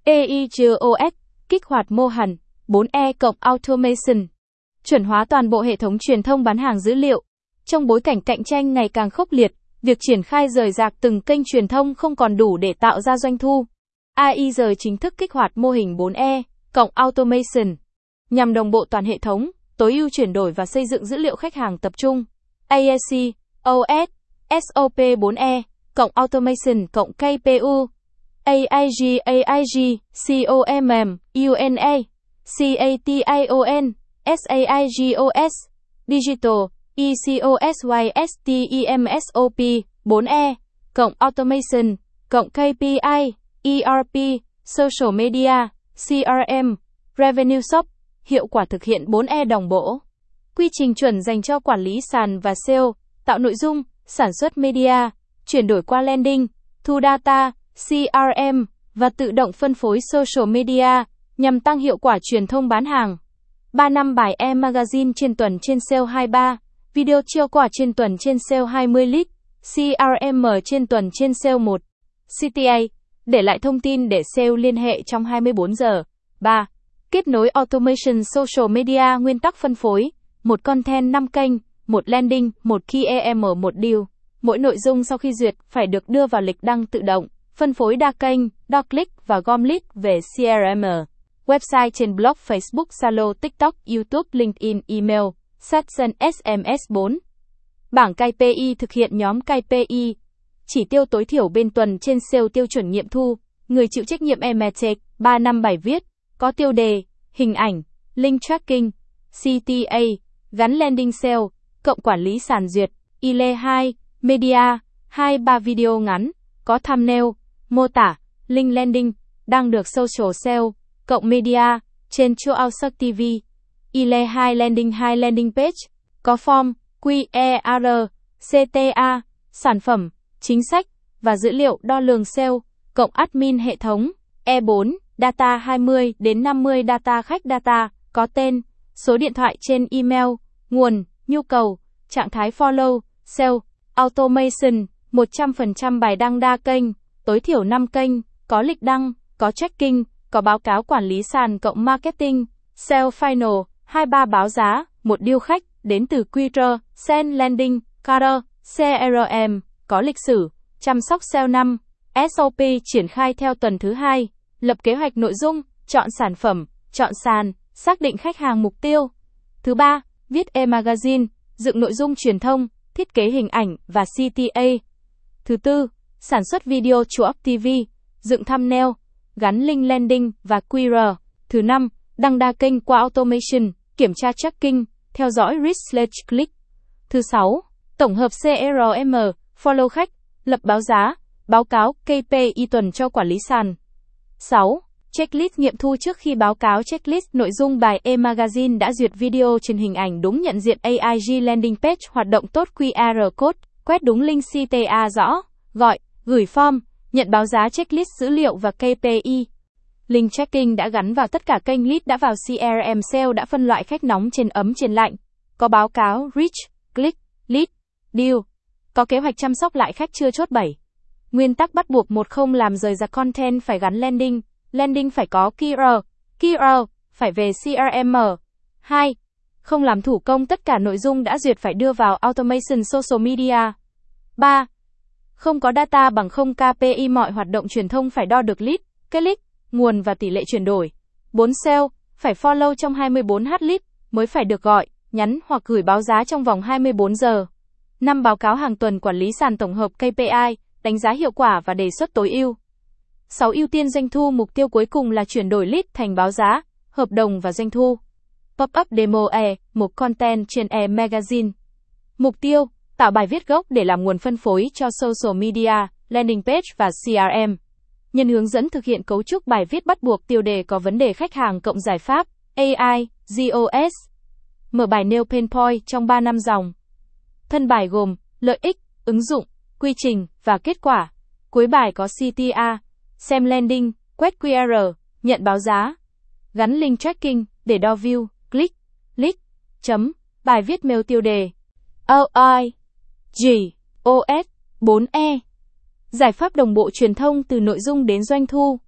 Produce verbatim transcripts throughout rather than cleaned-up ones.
a i giê o ét, kích hoạt mô hình bốn E cộng Automation. Chuẩn hóa toàn bộ hệ thống truyền thông bán hàng dữ liệu. Trong bối cảnh cạnh tranh ngày càng khốc liệt, việc triển khai rời rạc từng kênh truyền thông không còn đủ để tạo ra doanh thu. a i giờ chính thức kích hoạt mô hình bốn E cộng Automation nhằm đồng bộ toàn hệ thống, tối ưu chuyển đổi và xây dựng dữ liệu khách hàng tập trung. a i xê o ét, ét o pê bốn E cộng Automation cộng ca pê u, a i giê, a i giê, COMM, u en a, CATION, SAIGOS, Digital, ECOSYSTEMSOP, bốn E, cộng Automation, cộng ca pê i, e rờ pê, Social Media, xê rờ em, Revenue Shop, hiệu quả thực hiện bốn E đồng bộ. Quy trình chuẩn dành cho quản lý sàn và ét e o, tạo nội dung, sản xuất media, chuyển đổi qua landing, thu data, xê rờ em, và tự động phân phối social media, nhằm tăng hiệu quả truyền thông bán hàng. ba năm bài e-magazine trên tuần trên sale hai mươi ba, video chiêu quà trên tuần trên sale hai mươi lít, xê rờ em trên tuần trên sale một. xê tê a, để lại thông tin để sale liên hệ trong hai mươi bốn giờ. ba. Kết nối Automation Social Media nguyên tắc phân phối, một content năm kênh, một landing, một key em, một deal. Mỗi nội dung sau khi duyệt phải được đưa vào lịch đăng tự động, phân phối đa kênh, đo click và gom lead về xê rờ em. Website trên blog, Facebook, Zalo, TikTok, YouTube, LinkedIn, email, Section ét em ét bốn. Bảng ca pê i thực hiện nhóm ca pê i. Chỉ tiêu tối thiểu bên tuần trên sale tiêu chuẩn nghiệm thu. Người chịu trách nhiệm Emetech, ba năm bài viết, có tiêu đề, hình ảnh, link tracking, xê tê a, gắn landing sale, cộng quản lý sàn duyệt, i lê hai, media, hai ba video ngắn, có thumbnail, mô tả, link landing, đăng được social sale, cộng media, trên Chuaosearch ti vi. i lê hai landing hai landing page, có form, quy e rờ, xê tê a, sản phẩm, chính sách, và dữ liệu đo lường sale, cộng admin hệ thống. e bốn, data hai mươi đến năm mươi data khách data, có tên, số điện thoại trên email, nguồn, nhu cầu, trạng thái follow, sale, automation, một trăm phần trăm bài đăng đa kênh, tối thiểu năm kênh, có lịch đăng, có tracking, có báo cáo quản lý sàn cộng marketing, sale final, hai ba báo giá, một deal khách, đến từ quy rờ, send landing, cater, xê rờ em, có lịch sử, chăm sóc sale năm, ét o pê triển khai theo tuần thứ hai, lập kế hoạch nội dung, chọn sản phẩm, chọn sàn, xác định khách hàng mục tiêu. Thứ ba, viết e-magazine, dựng nội dung truyền thông, thiết kế hình ảnh và xê tê a. Thứ tư, sản xuất video chuỗi ti vi, dựng thumbnail, gắn link landing và quy rờ. Thứ năm, đăng đa kênh qua automation, kiểm tra tracking, theo dõi reach click. Thứ sáu, tổng hợp xê rờ em, follow khách, lập báo giá, báo cáo ca pê i tuần cho quản lý sàn. sáu. Checklist nghiệm thu trước khi báo cáo checklist nội dung bài e-magazine đã duyệt video trên hình ảnh đúng nhận diện a i giê landing page hoạt động tốt quy rờ code, quét đúng link xê tê a rõ, gọi, gửi form, nhận báo giá checklist dữ liệu và ca pê i. Link tracking đã gắn vào tất cả kênh lead đã vào xê rờ em sale đã phân loại khách nóng trên ấm trên lạnh. Có báo cáo reach, click, lead, deal. Có kế hoạch chăm sóc lại khách chưa chốt bảy. Nguyên tắc bắt buộc một không làm rời rạc content phải gắn landing, landing phải có key rờ, key rờ phải về xê rờ em. hai. Không làm thủ công tất cả nội dung đã duyệt phải đưa vào automation social media. ba. Không có data bằng không ca pê i mọi hoạt động truyền thông phải đo được lead, click, nguồn và tỷ lệ chuyển đổi. bốn. Sale, phải follow trong hai mươi bốn giờ lead mới phải được gọi, nhắn hoặc gửi báo giá trong vòng hai mươi bốn giờ. năm. Báo cáo hàng tuần quản lý sàn tổng hợp ca pê i, đánh giá hiệu quả và đề xuất tối ưu. sáu. Ưu tiên doanh thu, mục tiêu cuối cùng là chuyển đổi lead thành báo giá, hợp đồng và doanh thu. Pop-up demo E, một content trên e-magazine. Mục tiêu, tạo bài viết gốc để làm nguồn phân phối cho social media, landing page và xê rờ em. Nhân hướng dẫn thực hiện cấu trúc bài viết bắt buộc tiêu đề có vấn đề khách hàng cộng giải pháp, a i, giê o ét. Mở bài nêu pain point trong ba năm dòng. Thân bài gồm lợi ích, ứng dụng, quy trình và kết quả. Cuối bài có xê tê a, xem landing, quét quy rờ, nhận báo giá. Gắn link tracking để đo view, click, lead. Chấm. Bài viết mail tiêu đề a i giê o ét bốn E. Giải pháp đồng bộ truyền thông từ nội dung đến doanh thu.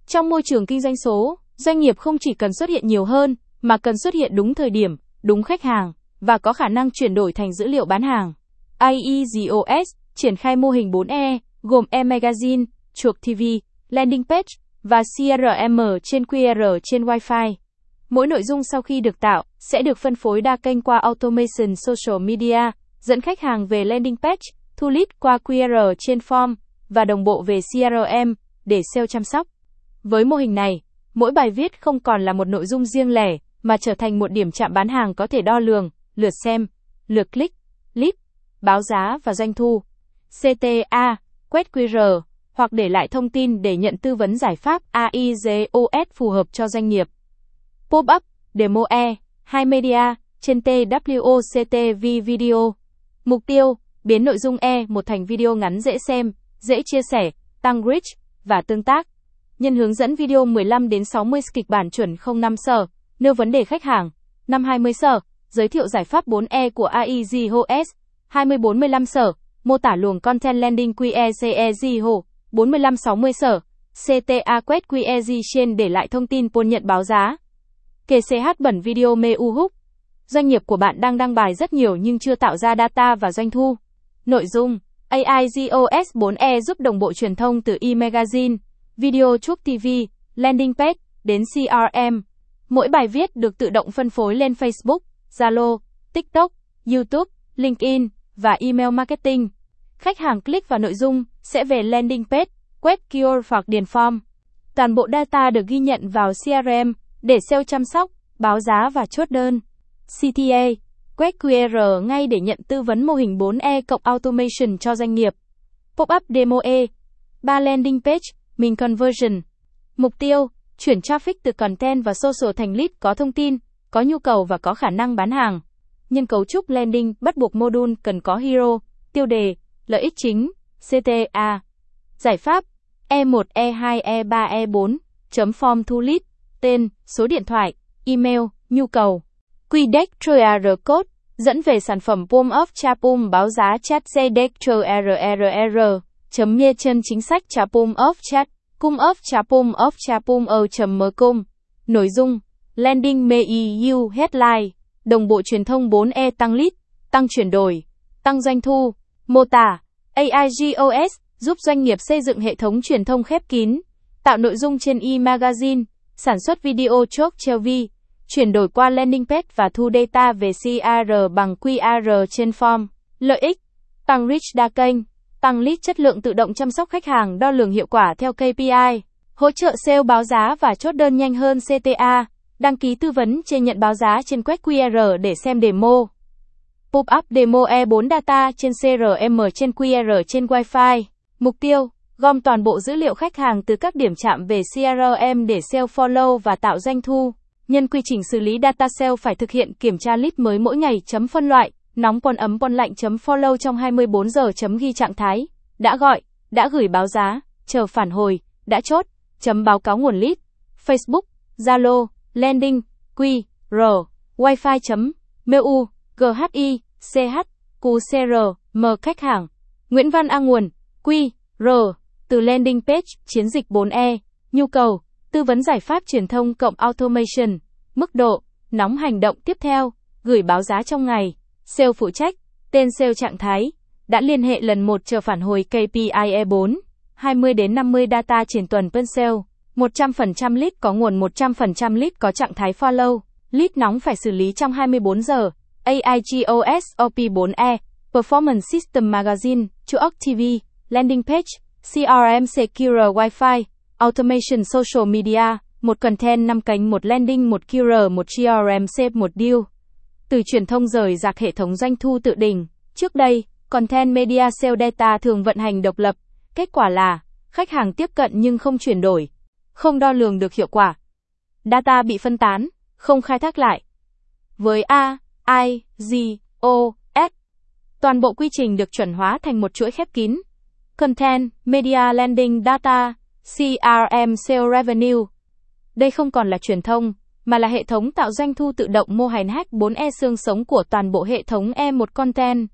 Trong môi trường kinh doanh số, doanh nghiệp không chỉ cần xuất hiện nhiều hơn, mà cần xuất hiện đúng thời điểm, đúng khách hàng, và có khả năng chuyển đổi thành dữ liệu bán hàng. a e giê o ét triển khai mô hình bốn E, gồm e-magazine, chuộc ti vi, landing page, và xê rờ em trên quy rờ trên Wi-Fi. Mỗi nội dung sau khi được tạo, sẽ được phân phối đa kênh qua Automation Social Media, dẫn khách hàng về landing page, thu lead qua quy rờ trên form, và đồng bộ về xê rờ em, để sale chăm sóc. Với mô hình này, mỗi bài viết không còn là một nội dung riêng lẻ, mà trở thành một điểm chạm bán hàng có thể đo lường, lượt xem, lượt click, lead, báo giá và doanh thu. xê tê a, quét quy rờ, hoặc để lại thông tin để nhận tư vấn giải pháp a e giê o ét phù hợp cho doanh nghiệp. Pop-up, demo E, hai media, trên tê vê o xê tê vê Video. Mục tiêu, biến nội dung E một thành video ngắn dễ xem, dễ chia sẻ, tăng reach, và tương tác. Nhân hướng dẫn video mười lăm đến sáu mươi kịch bản chuẩn không năm sở, nêu vấn đề khách hàng, năm hai mươi sở, giới thiệu giải pháp bốn E của a e giê o ét, hai mươi bốn mươi lăm sở, mô tả luồng content landing quy rờ e giê o, bốn mươi lăm sáu mươi sở, xê tê a quét quy rờ trên để lại thông tin pôn nhận báo giá. Kê xê hát bẩn video mê u hook. Doanh nghiệp của bạn đang đăng bài rất nhiều nhưng chưa tạo ra data và doanh thu. Nội dung, a e giê o ét bốn E giúp đồng bộ truyền thông từ e-magazine, video chuộc ti vi, landing page, đến xê rờ em. Mỗi bài viết được tự động phân phối lên Facebook, Zalo, TikTok, YouTube, LinkedIn, và email marketing. Khách hàng click vào nội dung, sẽ về landing page, quét keyword hoặc điền form. Toàn bộ data được ghi nhận vào xê rờ em, để sale chăm sóc, báo giá và chốt đơn. xê tê a, quét quy rờ ngay để nhận tư vấn mô hình bốn E cộng automation cho doanh nghiệp. Pop-up demo E, ba landing page, min conversion. Mục tiêu, chuyển traffic từ content và social thành lead có thông tin, có nhu cầu và có khả năng bán hàng. Nhân cấu trúc landing, bắt buộc module cần có hero, tiêu đề, lợi ích chính, xê tê a. Giải pháp, E một, E hai, E ba, E bốn, chấm form thu lead, tên, số điện thoại, email, nhu cầu. quy đê e xê quy rờ code, dẫn về sản phẩm Pom of Chapum báo giá chat quy đê e xê quy rờ rờ, chấm mê chân chính sách Chapum of chat, cung of Chapum of Chapum o chấm com. Nội dung, landing mê e u headline, đồng bộ truyền thông bốn E tăng lead, tăng chuyển đổi, tăng doanh thu. Mô tả, a e giê o ét giúp doanh nghiệp xây dựng hệ thống truyền thông khép kín, tạo nội dung trên e-magazine, sản xuất video chuộc ti vi, chuyển đổi qua landing page và thu data về xê rờ bằng quy rờ trên form. Lợi ích, tăng reach đa kênh, tăng lead chất lượng tự động chăm sóc khách hàng đo lường hiệu quả theo ca pê i, hỗ trợ sale báo giá và chốt đơn nhanh hơn xê tê a, đăng ký tư vấn trên nhận báo giá trên quét quy rờ để xem demo. Pop-up demo E bốn data trên xê rờ em trên quy rờ trên Wi-Fi. Mục tiêu, gom toàn bộ dữ liệu khách hàng từ các điểm chạm về xê rờ em để sale follow và tạo doanh thu. Nhân quy trình xử lý data sale phải thực hiện kiểm tra lead mới mỗi ngày. Chấm phân loại, nóng pon ấm pon lạnh. Chấm follow trong hai mươi bốn giờ. Chấm ghi trạng thái, đã gọi, đã gửi báo giá, chờ phản hồi, đã chốt. Chấm báo cáo nguồn lead, Facebook, Zalo, landing, quy rờ, Wi-Fi. Chấm mu, ghi, ch, cú xê rờ, m khách hàng. Nguyễn Văn A nguồn, quy rờ, từ landing page, chiến dịch bốn E, nhu cầu, tư vấn giải pháp truyền thông cộng automation, mức độ, nóng hành động tiếp theo, gửi báo giá trong ngày, sale phụ trách, tên sale trạng thái, đã liên hệ lần một chờ phản hồi ca pê i E bốn, hai mươi đến năm mươi data triển tuần per sale, một trăm phần trăm lead có nguồn một trăm phần trăm lead có trạng thái follow, lead nóng phải xử lý trong hai mươi bốn giờ, a e giê o ét o pê bốn E, Performance System Magazine, chuộc ti vi, landing page, xê rờ em Secure Wi-Fi, Automation Social Media, một content năm cánh một landing một quy rờ một xê rờ em Save một deal. Từ truyền thông rời rạc hệ thống doanh thu tự đình. Trước đây, Content Media Sale Data thường vận hành độc lập. Kết quả là, khách hàng tiếp cận nhưng không chuyển đổi, không đo lường được hiệu quả. Data bị phân tán, không khai thác lại. Với a e giê o ét, toàn bộ quy trình được chuẩn hóa thành một chuỗi khép kín. Content, Media Landing Data, xê rờ em Sale Revenue. Đây không còn là truyền thông, mà là hệ thống tạo doanh thu tự động mô hình hack bốn E xương sống của toàn bộ hệ thống E một Content,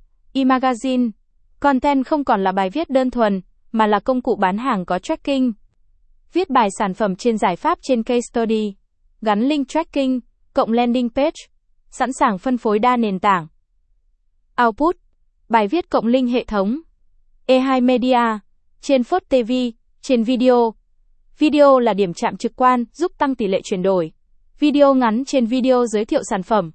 e-magazine. Content không còn là bài viết đơn thuần, mà là công cụ bán hàng có tracking. Viết bài sản phẩm trên giải pháp trên case study. Gắn link tracking, cộng landing page. Sẵn sàng phân phối đa nền tảng. Output. Bài viết cộng link hệ thống. e hai Media. Trên Phốt ti vi, trên video. Video là điểm chạm trực quan, giúp tăng tỷ lệ chuyển đổi. Video ngắn trên video giới thiệu sản phẩm.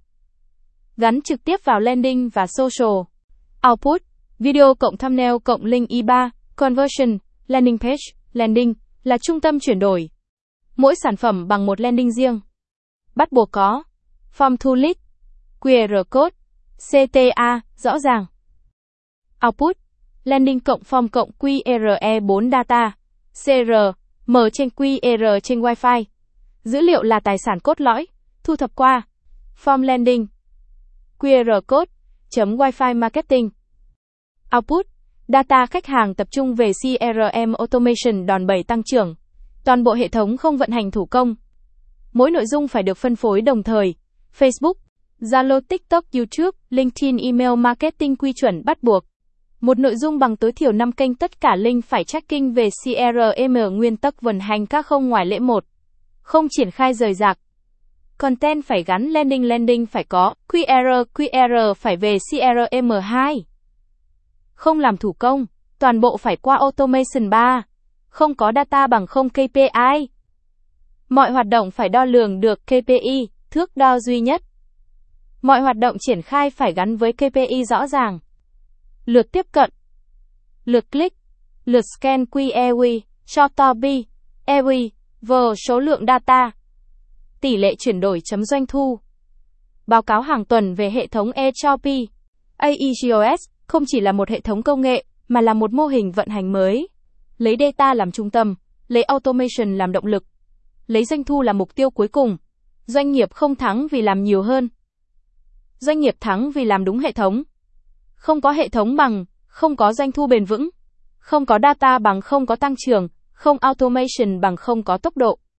Gắn trực tiếp vào landing và social. Output. Video cộng thumbnail cộng link i ba, conversion, landing page, landing, là trung tâm chuyển đổi. Mỗi sản phẩm bằng một landing riêng. Bắt buộc có. Form to lead. quy rờ code. xê tê a, rõ ràng. Output. Landing cộng form cộng quy rờ e bốn data. xê rờ, mở trên quy rờ trên Wi-Fi. Dữ liệu là tài sản cốt lõi, thu thập qua. Form landing. quy rờ code, chấm Wi-Fi marketing. Output. Data khách hàng tập trung về xê rờ em automation đòn bẩy tăng trưởng. Toàn bộ hệ thống không vận hành thủ công. Mỗi nội dung phải được phân phối đồng thời. Facebook, Zalo, TikTok, YouTube, LinkedIn, email marketing quy chuẩn bắt buộc. Một nội dung bằng tối thiểu năm kênh, tất cả link phải tracking về xê rờ em, nguyên tắc vận hành các không ngoại lệ một. Không triển khai rời rạc. Content phải gắn landing, landing phải có, quy rờ, quy rờ phải về xê rờ em hai. Không làm thủ công, toàn bộ phải qua automation ba. Không có data bằng không ca pê i. Mọi hoạt động phải đo lường được ca pê i, thước đo duy nhất. Mọi hoạt động triển khai phải gắn với ca pê i rõ ràng. Lượt tiếp cận, lượt click, lượt scan quy e quy, cho to bi, e quy, vờ số lượng data. Tỷ lệ chuyển đổi chấm doanh thu. Báo cáo hàng tuần về hệ thống e hát pê. a e giê o ét không chỉ là một hệ thống công nghệ, mà là một mô hình vận hành mới. Lấy data làm trung tâm, lấy automation làm động lực, lấy doanh thu làm mục tiêu cuối cùng. Doanh nghiệp không thắng vì làm nhiều hơn. Doanh nghiệp thắng vì làm đúng hệ thống. Không có hệ thống bằng, không có doanh thu bền vững. Không có data bằng không có tăng trưởng, không automation bằng không có tốc độ.